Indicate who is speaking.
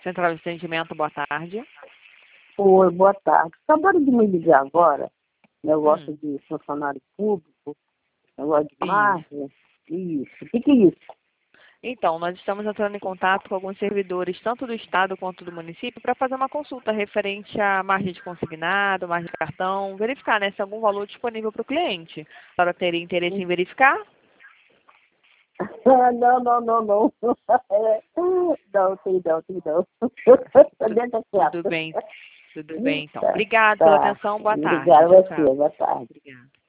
Speaker 1: Central de Atendimento, boa tarde.
Speaker 2: Oi, boa tarde. Acabaram de me ligar agora, negócio de funcionário público, negócio de margem. Isso. O que é isso?
Speaker 1: Então, nós estamos entrando em contato com alguns servidores, tanto do Estado quanto do município, para fazer uma consulta referente à margem de consignado, margem de cartão, verificar, né, se há algum valor disponível para o cliente. A senhora teria interesse em verificar?
Speaker 2: Não. Não, tem não. Deixa quieto.
Speaker 1: Tudo bem, então.
Speaker 2: Tá,
Speaker 1: Obrigada pela
Speaker 2: tá.
Speaker 1: atenção, boa tarde.
Speaker 2: Obrigada a
Speaker 1: Tchau,
Speaker 2: você,
Speaker 1: tchau.
Speaker 2: boa tarde.
Speaker 1: Obrigada.